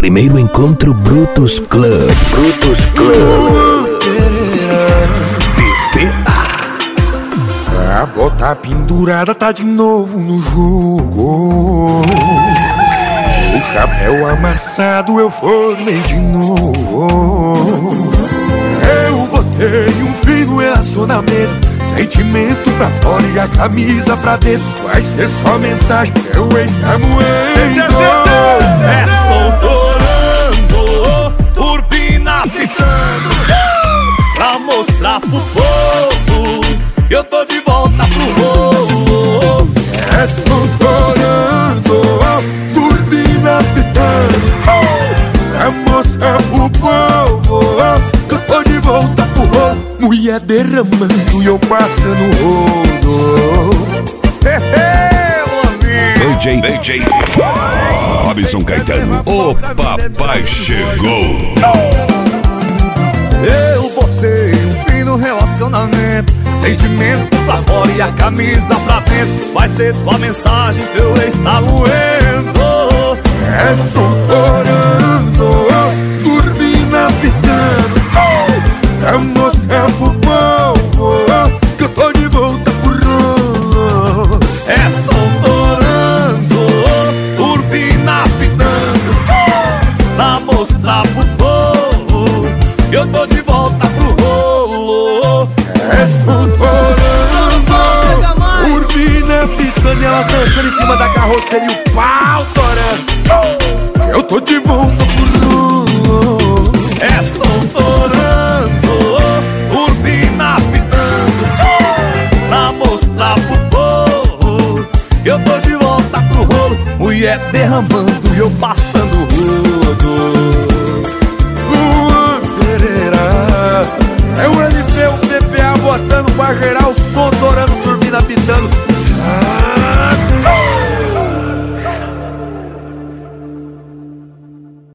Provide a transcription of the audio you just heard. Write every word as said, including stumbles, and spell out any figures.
Primeiro encontro Brutus Club. Brutus Club. B P A. A bota pendurada tá de novo no jogo. O chapéu amassado eu formei de novo. Eu botei um fim no relacionamento, sentimento pra fora e a camisa pra dentro. Vai ser só mensagem, meu ex tá moendo. É soltorando, turbina pitando, pra mostrar pro povo que eu tô de volta pro rolo. É soltorando, turbina pitando, pra mostrar pro povo que eu tô de volta pro rolo. Mulher derramando e eu passando rolo. D J, D J Robson Caetano, o papai chegou. Eu botei um fim no relacionamento, sentimento pra fora e a camisa pra dentro. Vai ser tua mensagem, teu ex tá moendo. É soltorando, turbina pitando, pra mostrar pro povo que eu tô de volta pro rolo. É soltorando, turbina pitando, pra mostrar pro povo que eu tô de volta pro rolo. É soltorando, turbina pitando e elas dançando em cima da carroceria e o pau torando. Eu tô de volta pro rolo. É soltorando, turbina pitando, pra mostrar pro povo que eu tô de volta pro rolo. Mulher derramando e eu passando rodo. Luan Pereira, é o L P, o P P A botando pra geral, som torando, turbina pitando.